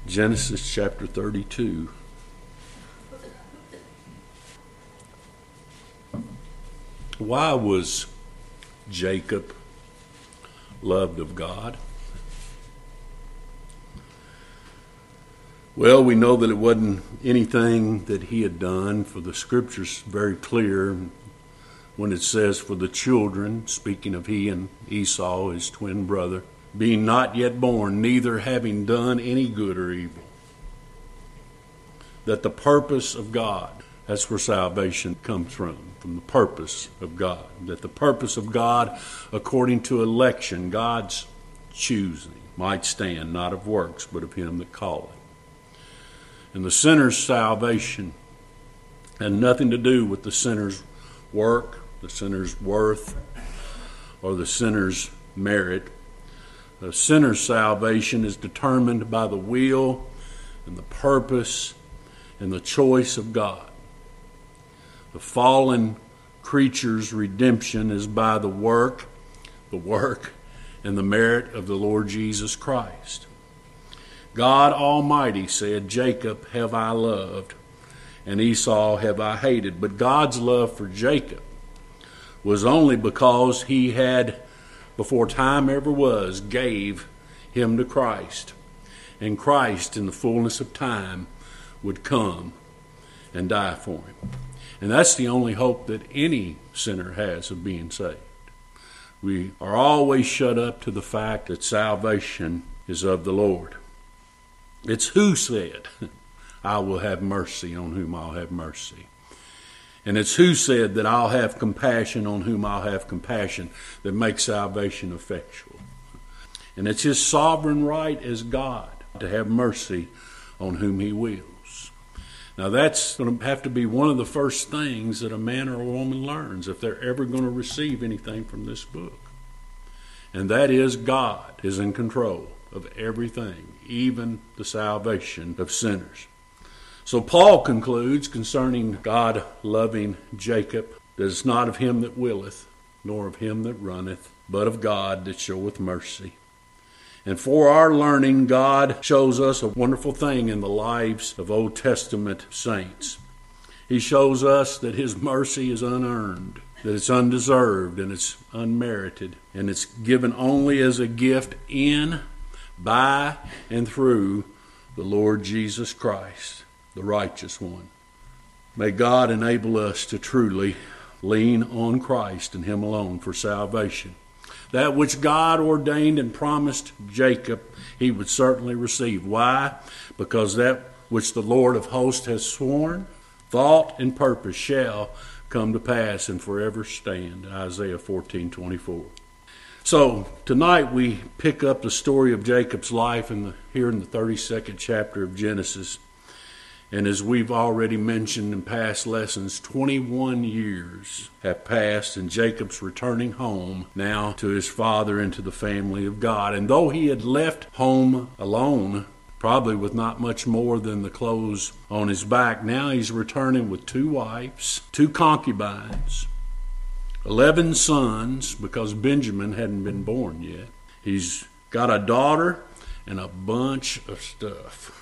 Genesis chapter 32. Why was Jacob loved of God? Well, we know that it wasn't anything that he had done, for the scripture's very clear when it says, for the children, speaking of he and Esau, his twin brother, being not yet born, neither having done any good or evil. That the purpose of God, that's where salvation comes from the purpose of God. That the purpose of God, according to election, God's choosing, might stand, not of works, but of him that calleth. And the sinner's salvation had nothing to do with the sinner's work, the sinner's worth, or the sinner's merit. The sinner's salvation is determined by the will and the purpose and the choice of God. The fallen creature's redemption is by the work, and the merit of the Lord Jesus Christ. God Almighty said, Jacob have I loved, and Esau have I hated. But God's love for Jacob was only because he had, before time ever was, gave him to Christ. And Christ, in the fullness of time, would come and die for him. And that's the only hope that any sinner has of being saved. We are always shut up to the fact that salvation is of the Lord. It's who said, I will have mercy on whom I'll have mercy. And it's who said that I'll have compassion on whom I'll have compassion that makes salvation effectual. And it's his sovereign right as God to have mercy on whom he wills. Now that's going to have to be one of the first things that a man or a woman learns if they're ever going to receive anything from this book. And that is God is in control of everything, even the salvation of sinners. So Paul concludes concerning God loving Jacob, that it's not of him that willeth, nor of him that runneth, but of God that showeth mercy. And for our learning, God shows us a wonderful thing in the lives of Old Testament saints. He shows us that his mercy is unearned, that it's undeserved, and it's unmerited, and it's given only as a gift in, by, and through the Lord Jesus Christ, the righteous one. May God enable us to truly lean on Christ and him alone for salvation. That which God ordained and promised Jacob, he would certainly receive. Why? Because that which the Lord of hosts has sworn, thought, and purpose shall come to pass and forever stand. Isaiah 14:24. So tonight we pick up the story of Jacob's life here in the 32nd chapter of Genesis. And as we've already mentioned in past lessons, 21 years have passed, and Jacob's returning home now to his father and to the family of God. And though he had left home alone, probably with not much more than the clothes on his back, now he's returning with 2 wives, 2 concubines, 11 sons, because Benjamin hadn't been born yet. He's got a daughter and a bunch of stuff.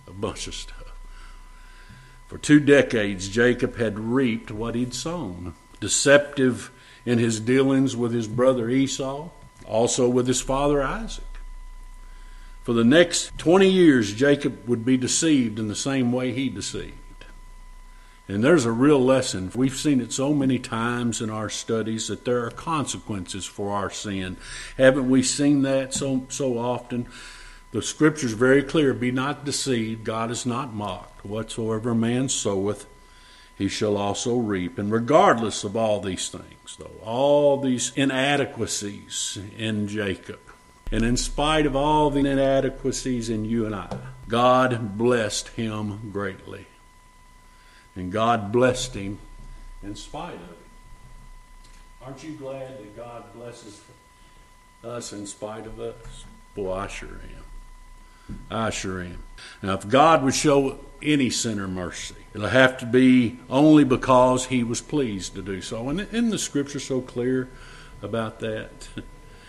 For 2 decades, Jacob had reaped what he'd sown. Deceptive in his dealings with his brother Esau, also with his father Isaac. For the next 20 years, Jacob would be deceived in the same way he deceived. And there's a real lesson. We've seen it so many times in our studies that there are consequences for our sin. Haven't we seen that so often? The scripture's very clear, be not deceived, God is not mocked. Whatsoever a man soweth, he shall also reap. And regardless of all these things, though, all these inadequacies in Jacob, and in spite of all the inadequacies in you and I, God blessed him greatly. And God blessed him in spite of it. Aren't you glad that God blesses us in spite of us? Boy, I sure am. I sure am. Now, if God would show any sinner mercy, it'll have to be only because he was pleased to do so. And isn't the scripture so clear about that?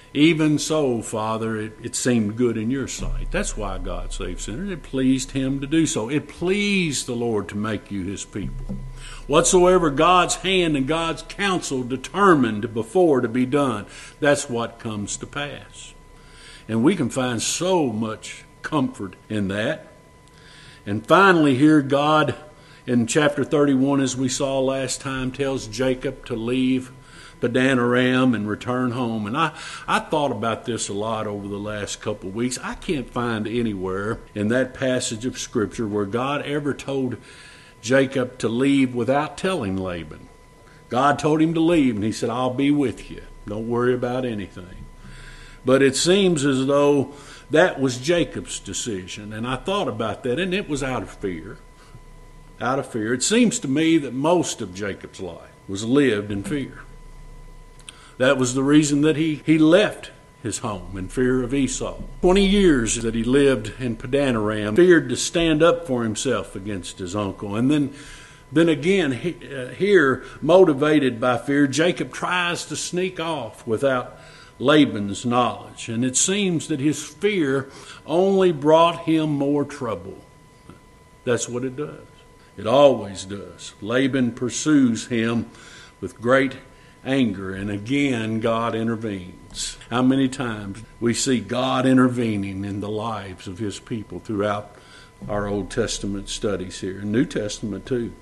Even so, Father, it seemed good in your sight. That's why God saved sinners. It pleased him to do so. It pleased the Lord to make you his people. Whatsoever God's hand and God's counsel determined before to be done, that's what comes to pass. And we can find so much comfort in that. And finally here, God, in chapter 31, as we saw last time, tells Jacob to leave Padan Aram and return home. And I thought about this a lot over the last couple of weeks. I can't find anywhere in that passage of Scripture where God ever told Jacob to leave without telling Laban. God told him to leave, and he said, I'll be with you. Don't worry about anything. But it seems as though that was Jacob's decision. And I thought about that, and it was out of fear. Out of fear. It seems to me that most of Jacob's life was lived in fear. That was the reason that he left his home in fear of Esau. 20 years that he lived in Padan Aram, feared to stand up for himself against his uncle. And then again, here, motivated by fear, Jacob tries to sneak off without Laban's knowledge. And it seems that his fear only brought him more trouble. That's what it does. It always does. Laban pursues him with great anger, and again God intervenes. How many times we see God intervening in the lives of his people throughout our Old Testament studies here, and New Testament too.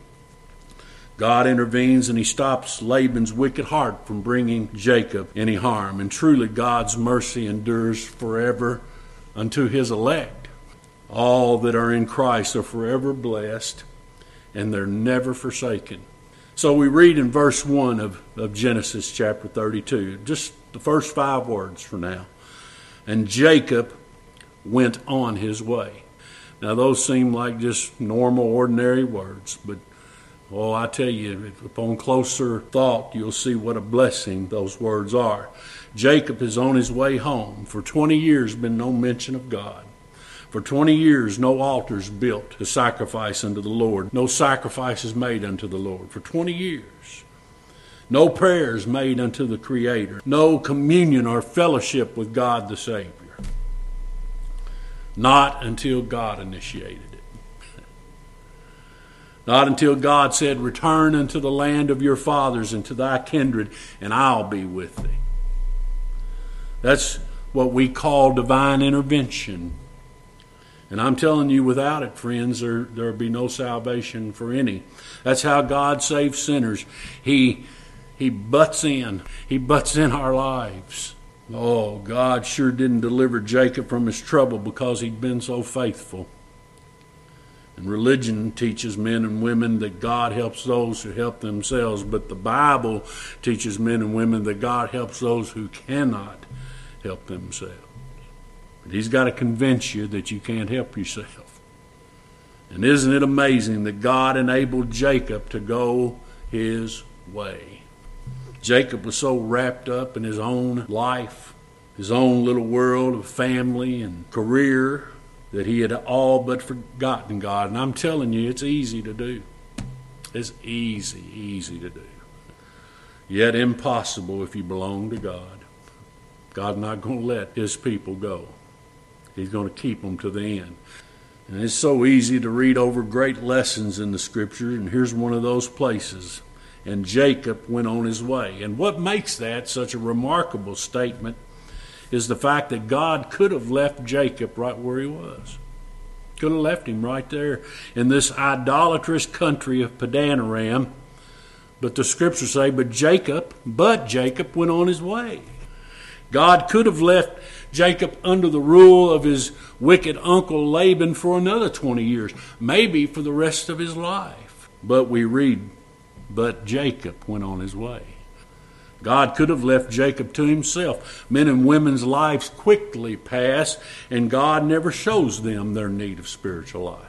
God intervenes and he stops Laban's wicked heart from bringing Jacob any harm, and truly God's mercy endures forever unto his elect. All that are in Christ are forever blessed, and they're never forsaken. So we read in verse 1 of Genesis chapter 32, just the first 5 words for now. And Jacob went on his way. Now those seem like just normal, ordinary words, but I tell you, upon closer thought, you'll see what a blessing those words are. Jacob is on his way home. For 20 years, been no mention of God. For 20 years, no altars built to sacrifice unto the Lord. No sacrifices made unto the Lord. For 20 years. No prayers made unto the Creator. No communion or fellowship with God the Savior. Not until God initiated it. Not until God said, return unto the land of your fathers and to thy kindred, and I'll be with thee. That's what we call divine intervention. And I'm telling you, without it, friends, there'll be no salvation for any. That's how God saves sinners. He butts in. He butts in our lives. Oh, God sure didn't deliver Jacob from his trouble because he'd been so faithful. And religion teaches men and women that God helps those who help themselves, but the Bible teaches men and women that God helps those who cannot help themselves. He's got to convince you that you can't help yourself. And isn't it amazing that God enabled Jacob to go his way? Jacob was so wrapped up in his own life, his own little world of family and career, that he had all but forgotten God. And I'm telling you, it's easy to do. It's easy to do. Yet impossible if you belong to God. God's not going to let his people go. He's going to keep them to the end. And it's so easy to read over great lessons in the Scripture, and here's one of those places. And Jacob went on his way. And what makes that such a remarkable statement is the fact that God could have left Jacob right where he was. Could have left him right there in this idolatrous country of Padan Aram. But the Scriptures say, but Jacob went on his way. God could have left Jacob under the rule of his wicked uncle Laban for another 20 years, maybe for the rest of his life. But we read, but Jacob went on his way. God could have left Jacob to himself. Men and women's lives quickly pass, and God never shows them their need of spiritual life.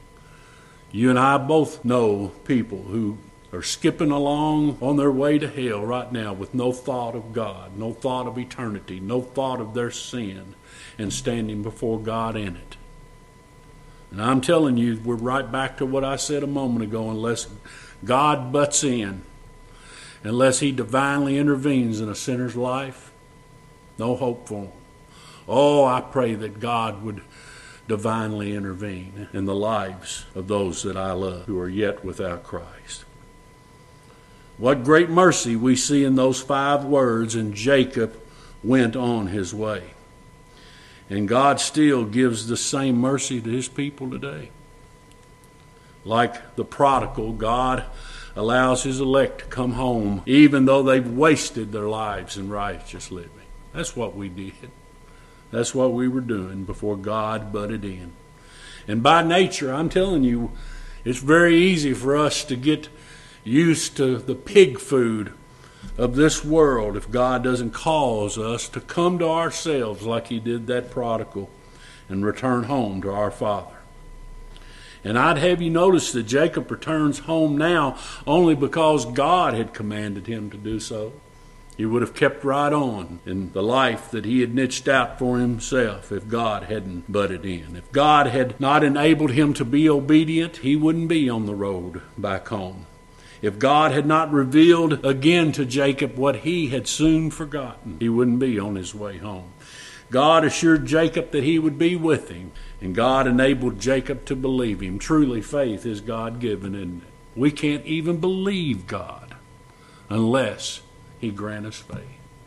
You and I both know people who are skipping along on their way to hell right now with no thought of God, no thought of eternity, no thought of their sin, and standing before God in it. And I'm telling you, we're right back to what I said a moment ago. Unless God butts in, unless he divinely intervenes in a sinner's life, No hope for them. Oh, I pray that God would divinely intervene in the lives of those that I love who are yet without Christ. What great mercy we see in those 5 words, and Jacob went on his way. And God still gives the same mercy to his people today. Like the prodigal, God allows his elect to come home even though they've wasted their lives in righteous living. That's what we did. That's what we were doing before God butted in. And by nature, I'm telling you, it's very easy for us to get used to the pig food of this world if God doesn't cause us to come to ourselves like he did that prodigal and return home to our Father. And I'd have you notice that Jacob returns home now only because God had commanded him to do so. He would have kept right on in the life that he had niched out for himself if God hadn't butted in. If God had not enabled him to be obedient, he wouldn't be on the road back home. If God had not revealed again to Jacob what he had soon forgotten, he wouldn't be on his way home. God assured Jacob that he would be with him, and God enabled Jacob to believe him. Truly, faith is God-given, isn't it? We can't even believe God unless he grant us faith.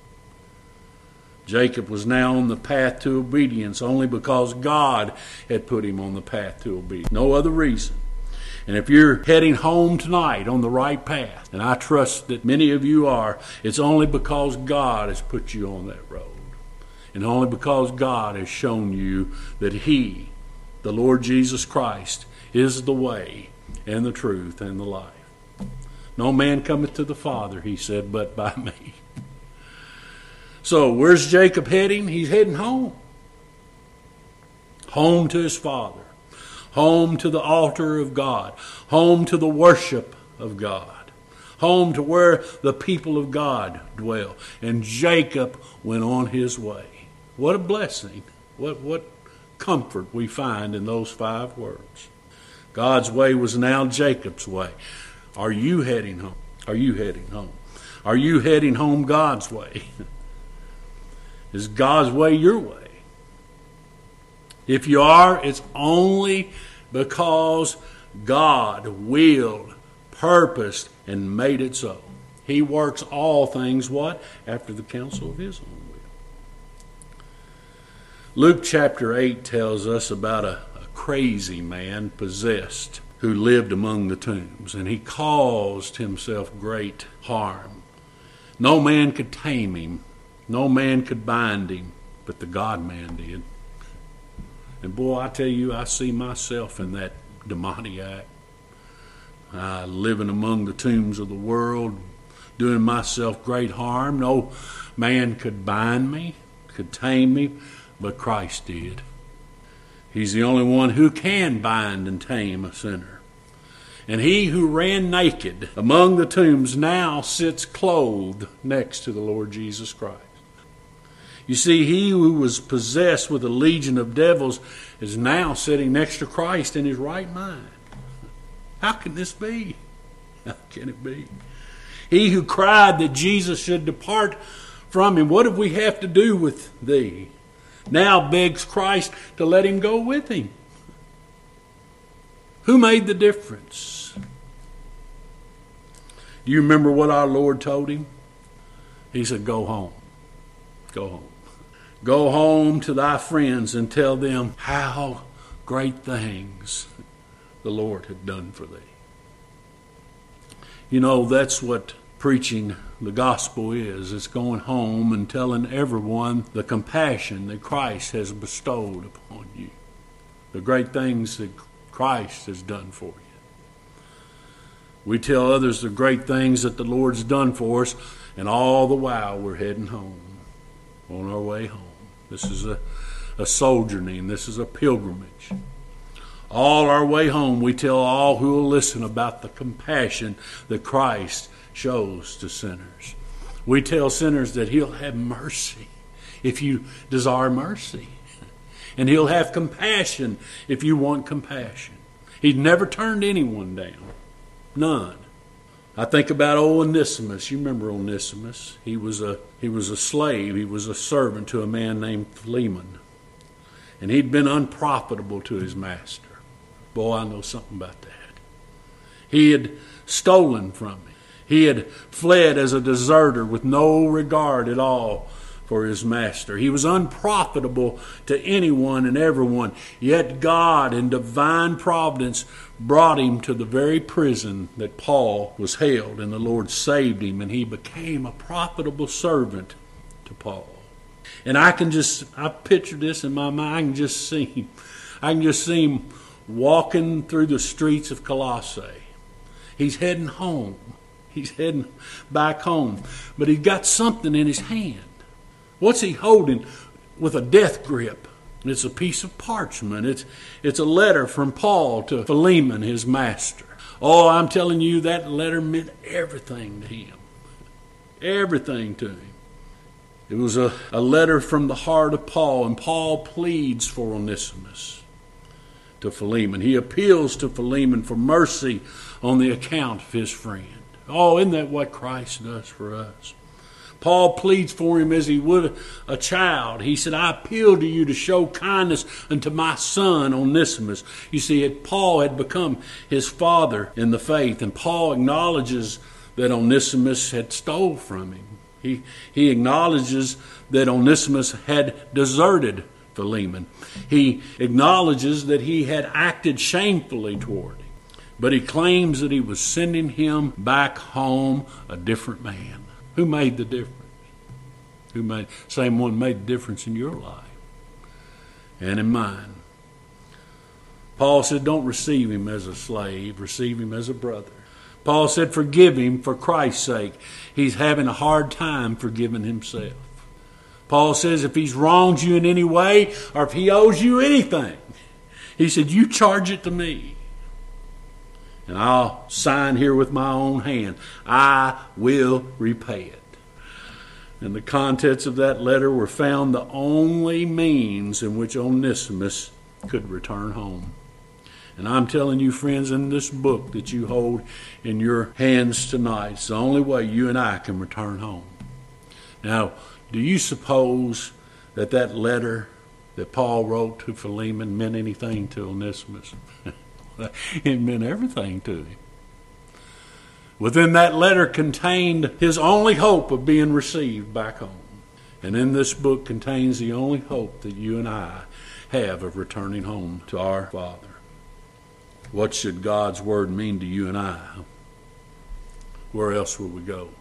Jacob was now on the path to obedience only because God had put him on the path to obedience. No other reason. And if you're heading home tonight on the right path, and I trust that many of you are, it's only because God has put you on that road. And only because God has shown you that he, the Lord Jesus Christ, is the way and the truth and the life. No man cometh to the Father, he said, but by me. So where's Jacob heading? He's heading home. Home to his father. Home to the altar of God. Home to the worship of God. Home to where the people of God dwell. And Jacob went on his way. What a blessing. What comfort we find in those 5 words. God's way was now Jacob's way. Are you heading home? Are you heading home? Are you heading home God's way? Is God's way your way? If you are, it's only because God willed, purposed, and made it so. He works all things, what? After the counsel of his own will. Luke chapter 8 tells us about a crazy man possessed who lived among the tombs, and he caused himself great harm. No man could tame him. No man could bind him, but the God-man did. And boy, I tell you, I see myself in that demoniac. Living among the tombs of the world, doing myself great harm. No man could bind me, could tame me, but Christ did. He's the only one who can bind and tame a sinner. And he who ran naked among the tombs now sits clothed next to the Lord Jesus Christ. You see, he who was possessed with a legion of devils is now sitting next to Christ in his right mind. How can this be? How can it be? He who cried that Jesus should depart from him, what do we have to do with thee? Now begs Christ to let him go with him. Who made the difference? Do you remember what our Lord told him? He said, go home. Go home. Go home to thy friends and tell them how great things the Lord had done for thee. You know, that's what preaching the gospel is. It's going home and telling everyone the compassion that Christ has bestowed upon you. The great things that Christ has done for you. We tell others the great things that the Lord's done for us, and all the while we're heading home, on our way home. This is a sojourning. This is a pilgrimage. All our way home, we tell all who will listen about the compassion that Christ shows to sinners. We tell sinners that he'll have mercy if you desire mercy. And he'll have compassion if you want compassion. He's never turned anyone down. None. I think about old Onesimus. You remember Onesimus? He was a slave. He was a servant to a man named Philemon. And he'd been unprofitable to his master. Boy, I know something about that. He had stolen from him. He had fled as a deserter with no regard at all for his master. He was unprofitable to anyone and everyone. Yet God, in divine providence, brought him to the very prison that Paul was held, and the Lord saved him, and he became a profitable servant to Paul. And I picture this in my mind. I can just see him walking through the streets of Colossae. He's heading home. He's heading back home. But he's got something in his hand. What's he holding with a death grip? It's a piece of parchment. It's a letter from Paul to Philemon, his master. Oh, I'm telling you, that letter meant everything to him. Everything to him. It was a letter from the heart of Paul, and Paul pleads for Onesimus to Philemon. He appeals to Philemon for mercy on the account of his friend. Oh, isn't that what Christ does for us? Paul pleads for him as he would a child. He said, I appeal to you to show kindness unto my son Onesimus. You see, Paul had become his father in the faith, and Paul acknowledges that Onesimus had stole from him. He acknowledges that Onesimus had deserted Philemon. He acknowledges that he had acted shamefully toward him. But he claims that he was sending him back home a different man. Who made the difference? Same one made the difference in your life and in mine. Paul said, don't receive him as a slave, receive him as a brother. Paul said, forgive him for Christ's sake. He's having a hard time forgiving himself. Paul says, if he's wronged you in any way, or if he owes you anything, he said, you charge it to me. And I'll sign here with my own hand. I will repay it. And the contents of that letter were found the only means in which Onesimus could return home. And I'm telling you, friends, in this book that you hold in your hands tonight, it's the only way you and I can return home. Now, do you suppose that letter that Paul wrote to Philemon meant anything to Onesimus? It meant everything to him. Within that letter contained his only hope of being received back home. And in this book contains the only hope that you and I have of returning home to our Father. What should God's word mean to you and I? Where else will we go?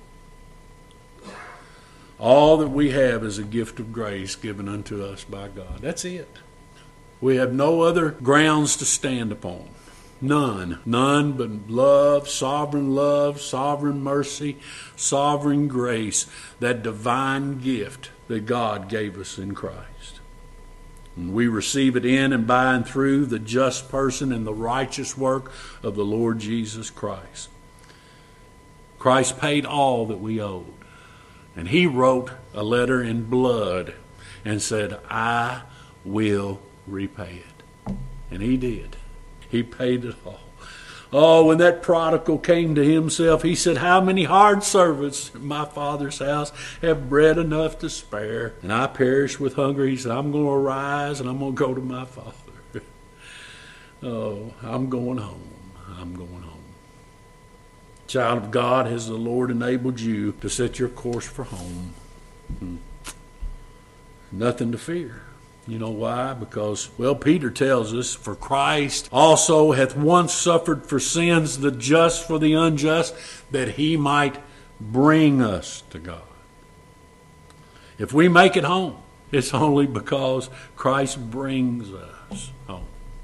All that we have is a gift of grace given unto us by God. That's it. We have no other grounds to stand upon. None but love, sovereign mercy, sovereign grace, that divine gift that God gave us in Christ. And we receive it in and by and through the just person and the righteous work of the Lord Jesus Christ. Christ paid all that we owed. And he wrote a letter in blood and said, I will repay it. And he did. He paid it all. Oh, when that prodigal came to himself, he said, how many hard servants in my father's house have bread enough to spare, and I perish with hunger? He said, I'm going to arise and I'm going to go to my father. Oh, I'm going home. I'm going home. Child of God, has the Lord enabled you to set your course for home? Nothing to fear. You know why? Because, Peter tells us, for Christ also hath once suffered for sins, the just for the unjust, that he might bring us to God. If we make it home, it's only because Christ brings us home.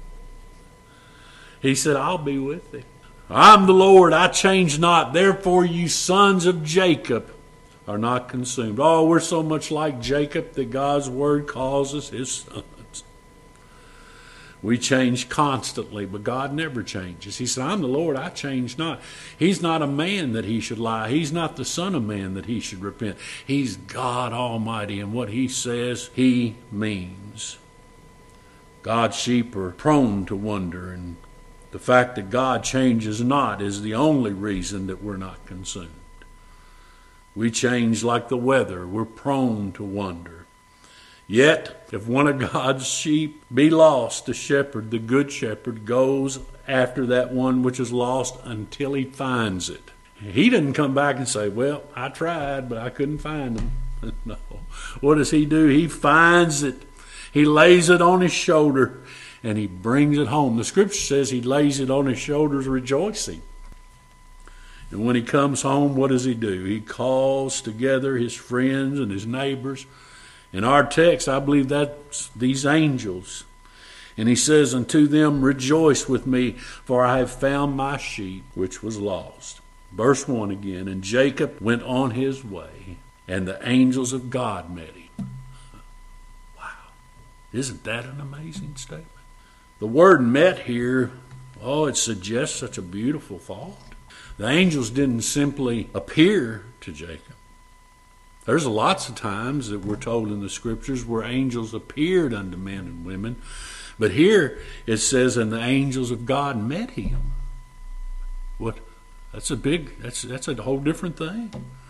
He said, I'll be with thee. I'm the Lord, I change not. Therefore, you sons of Jacob are not consumed. Oh, we're so much like Jacob that God's word calls us his sons. We change constantly, but God never changes. He said, I'm the Lord, I change not. He's not a man that he should lie. He's not the son of man that he should repent. He's God Almighty, and what he says, he means. God's sheep are prone to wander, and The fact that God changes not is the only reason that we're not consumed. We change like the weather. We're prone to wander. Yet, if one of God's sheep be lost, the shepherd, the good shepherd, goes after that one which is lost until he finds it. He doesn't come back and say, well, I tried, but I couldn't find him. No. What does he do? He finds it. He lays it on his shoulder, and he brings it home. The scripture says he lays it on his shoulders rejoicing. And when he comes home, what does he do? He calls together his friends and his neighbors. In our text, I believe that's these angels. And he says, unto them, rejoice with me, for I have found my sheep which was lost. Verse 1 again, and Jacob went on his way, and the angels of God met him. Wow. Isn't that an amazing statement? The word met here, it suggests such a beautiful thought. The angels didn't simply appear to Jacob. There's lots of times that we're told in the scriptures where angels appeared unto men and women. But here it says, and the angels of God met him. What? That's a whole different thing.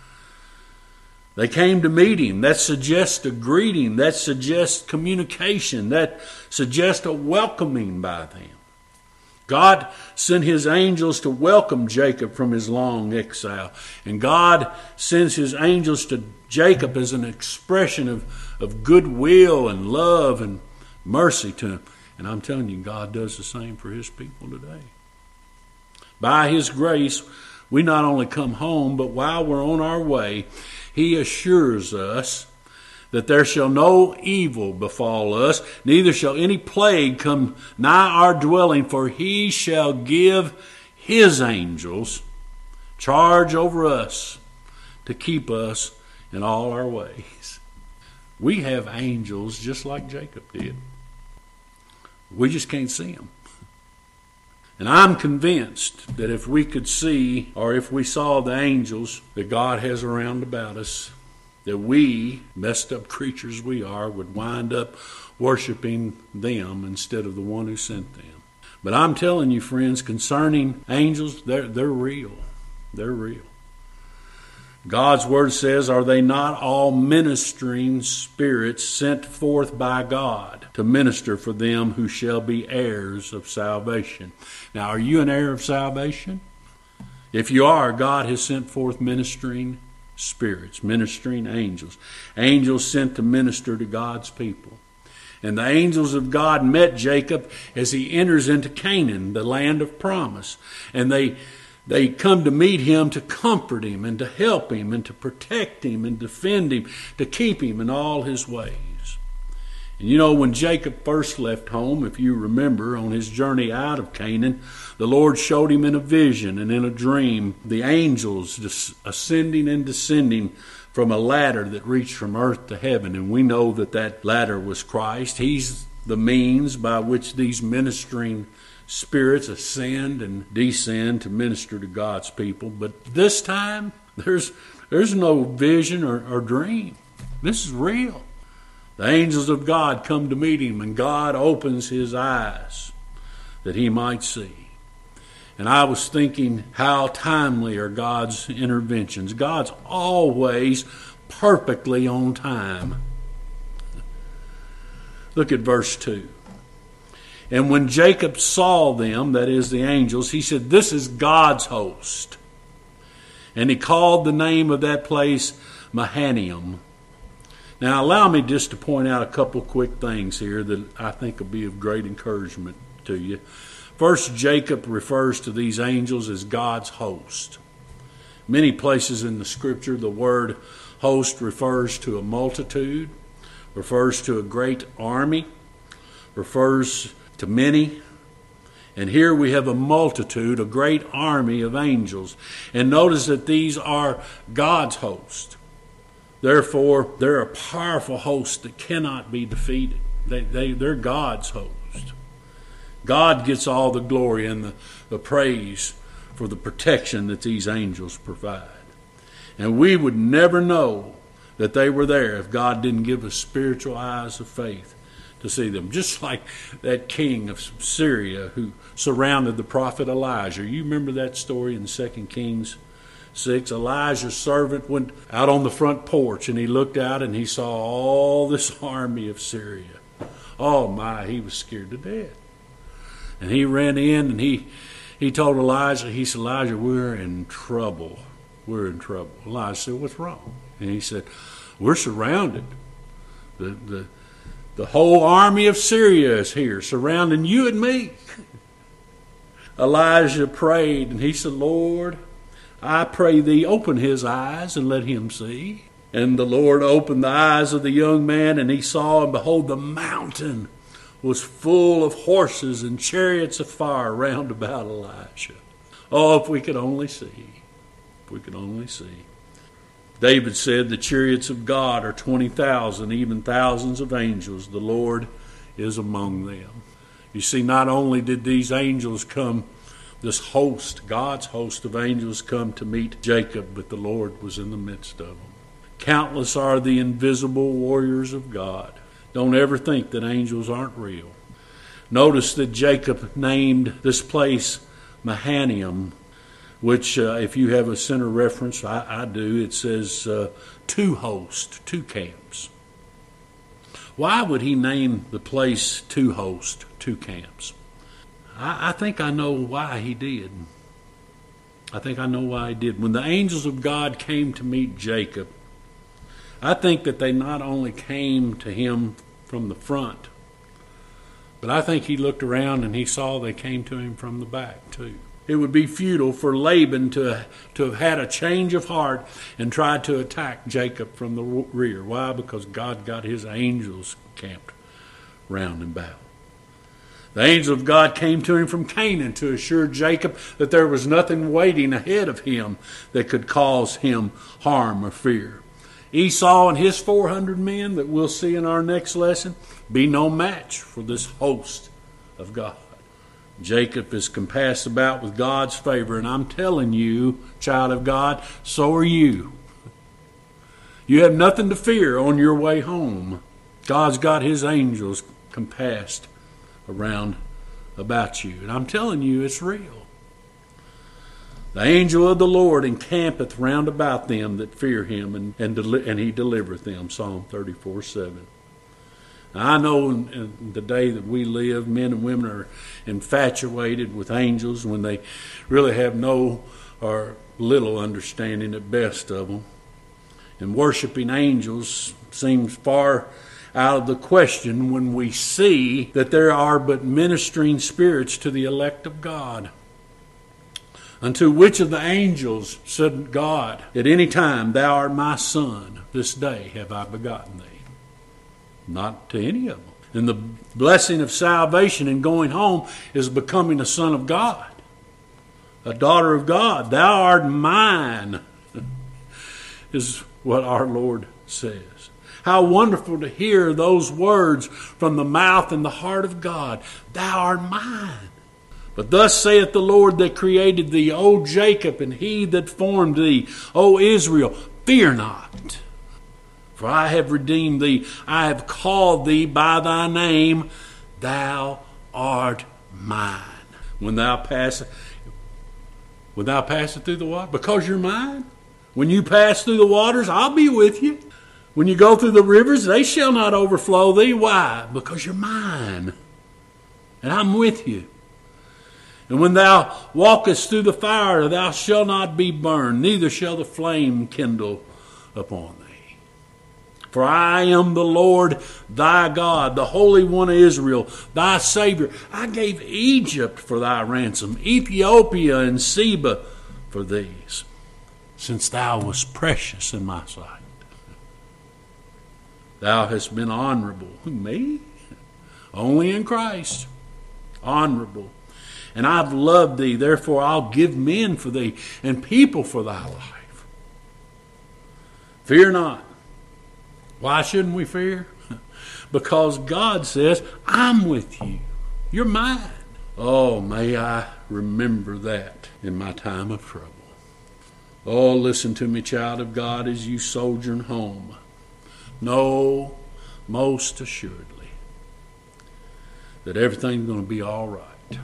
They came to meet him. That suggests a greeting. That suggests communication. That suggests a welcoming by them. God sent his angels to welcome Jacob from his long exile. And God sends his angels to Jacob as an expression of goodwill and love and mercy to him. And I'm telling you, God does the same for his people today. By his grace, we not only come home, but while we're on our way, he assures us that there shall no evil befall us, neither shall any plague come nigh our dwelling, for he shall give his angels charge over us to keep us in all our ways. We have angels just like Jacob did. We just can't see them. And I'm convinced that if we could see, or if we saw the angels that God has around about us, that we, messed up creatures we are, would wind up worshiping them instead of the one who sent them. But I'm telling you, friends, concerning angels, they're real. They're real. God's word says, are they not all ministering spirits sent forth by God to minister for them who shall be heirs of salvation? Now, are you an heir of salvation? If you are, God has sent forth ministering spirits, ministering angels. Angels sent to minister to God's people. And the angels of God met Jacob as he enters into Canaan, the land of promise. And they come to meet him to comfort him and to help him and to protect him and defend him, to keep him in all his ways. And you know, when Jacob first left home, if you remember, on his journey out of Canaan, the Lord showed him in a vision and in a dream the angels ascending and descending from a ladder that reached from earth to heaven. And we know that that ladder was Christ. He's the means by which these ministering spirits ascend and descend to minister to God's people. But this time, there's no vision or dream. This is real. The angels of God come to meet him, and God opens his eyes that he might see. And I was thinking, how timely are God's interventions. God's always perfectly on time. Look at verse 2. And when Jacob saw them, that is the angels, he said, this is God's host. And he called the name of that place Mahanaim. Now allow me just to point out a couple quick things here that I think will be of great encouragement to you. First, Jacob refers to these angels as God's host. Many places in the scripture, the word host refers to a multitude, refers to a great army, refers to many. And here we have a multitude, a great army of angels. And notice that these are God's host. Therefore, they're a powerful host that cannot be defeated. They're God's host. God gets all the glory and the praise for the protection that these angels provide. And we would never know that they were there if God didn't give us spiritual eyes of faith to see them. Just like that king of Syria who surrounded the prophet Elijah. You remember that story in 2 Kings 6? Elijah's servant went out on the front porch and he looked out and he saw all this army of Syria. Oh my, he was scared to death. And he ran in and he told Elijah, he said, Elijah, we're in trouble. We're in trouble. Elijah said, what's wrong? And he said, we're surrounded. The whole army of Syria is here, surrounding you and me. Elijah prayed, and he said, Lord, I pray thee, open his eyes and let him see. And the Lord opened the eyes of the young man, and he saw, and behold, the mountain was full of horses and chariots of fire round about Elijah. Oh, if we could only see. If we could only see. David said the chariots of God are 20,000, even thousands of angels. The Lord is among them. You see, not only did these angels come, this host, God's host of angels, come to meet Jacob, but the Lord was in the midst of them. Countless are the invisible warriors of God. Don't ever think that angels aren't real. Notice that Jacob named this place Mahanaim, which if you have a center reference, I do, it says two hosts, two camps. Why would he name the place two hosts, two camps? I think I know why he did. I think I know why he did. When the angels of God came to meet Jacob, I think that they not only came to him from the front, but I think he looked around and he saw they came to him from the back too. It would be futile for Laban to have had a change of heart and tried to attack Jacob from the rear. Why? Because God got his angels camped round about. The angel of God came to him from Canaan to assure Jacob that there was nothing waiting ahead of him that could cause him harm or fear. Esau and his 400 men that we'll see in our next lesson be no match for this host of God. Jacob is compassed about with God's favor, and I'm telling you, child of God, so are you. You have nothing to fear on your way home. God's got his angels compassed around about you, and I'm telling you, it's real. The angel of the Lord encampeth round about them that fear him, and he delivereth them. Psalm 34:7. I know in the day that we live, men and women are infatuated with angels when they really have no or little understanding at best of them. And worshiping angels seems far out of the question when we see that there are but ministering spirits to the elect of God. Unto which of the angels said God at any time, Thou art my son, this day have I begotten thee? Not to any of them. And the blessing of salvation and going home is becoming a son of God, a daughter of God. Thou art mine, is what our Lord says. How wonderful to hear those words from the mouth and the heart of God. Thou art mine. But thus saith the Lord that created thee, O Jacob, and he that formed thee, O Israel, fear not. For I have redeemed thee, I have called thee by thy name, thou art mine. When thou passest through the water, because you're mine. When you pass through the waters, I'll be with you. When you go through the rivers, they shall not overflow thee. Why? Because you're mine, and I'm with you. And when thou walkest through the fire, thou shalt not be burned, neither shall the flame kindle upon thee. For I am the Lord thy God, the Holy One of Israel, thy Savior. I gave Egypt for thy ransom, Ethiopia and Seba for these, since thou wast precious in my sight. Thou hast been honorable. Me? Only in Christ. Honorable. And I've loved thee, therefore I'll give men for thee, and people for thy life. Fear not. Why shouldn't we fear? Because God says, I'm with you. You're mine. Oh, may I remember that in my time of trouble. Oh, listen to me, child of God, as you sojourn home. Know most assuredly that everything's going to be all right.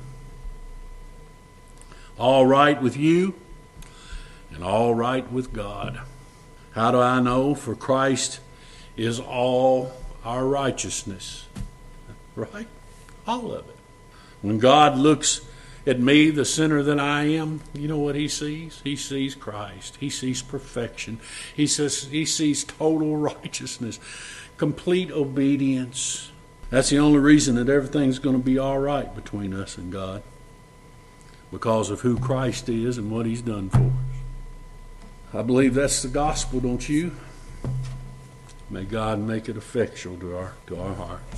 All right with you and all right with God. How do I know? For Christ is all our righteousness. Right? All of it. When God looks at me, the sinner that I am, you know what he sees? He sees Christ. He sees perfection. He sees total righteousness, complete obedience. That's the only reason that everything's going to be all right between us and God, because of who Christ is and what he's done for us. I believe that's the gospel, don't you? May God make it effectual to our hearts.